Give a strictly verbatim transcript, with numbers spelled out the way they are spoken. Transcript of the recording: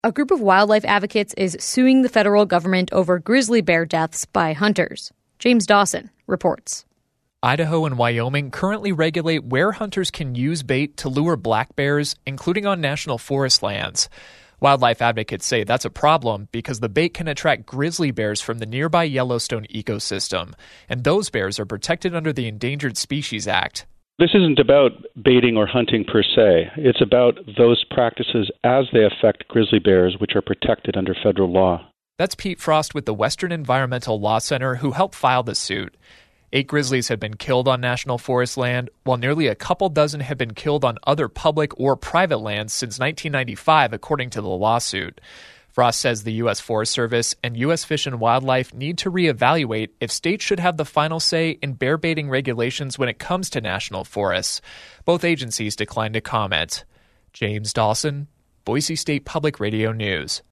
A group of wildlife advocates is suing the federal government over grizzly bear deaths by hunters. James Dawson reports. Idaho and Wyoming currently regulate where hunters can use bait to lure black bears, including on national forest lands. Wildlife advocates say that's a problem because the bait can attract grizzly bears from the nearby Yellowstone ecosystem, and those bears are protected under the Endangered Species Act. This isn't about baiting or hunting per se. It's about those practices as they affect grizzly bears, which are protected under federal law. That's Pete Frost with the Western Environmental Law Center, who helped file the suit. Eight grizzlies have been killed on national forest land, while nearly a couple dozen have been killed on other public or private lands since nineteen ninety-five, according to the lawsuit. Frost says the U S Forest Service and U S Fish and Wildlife need to reevaluate if states should have the final say in bear baiting regulations when it comes to national forests. Both agencies declined to comment. James Dawson, Boise State Public Radio News.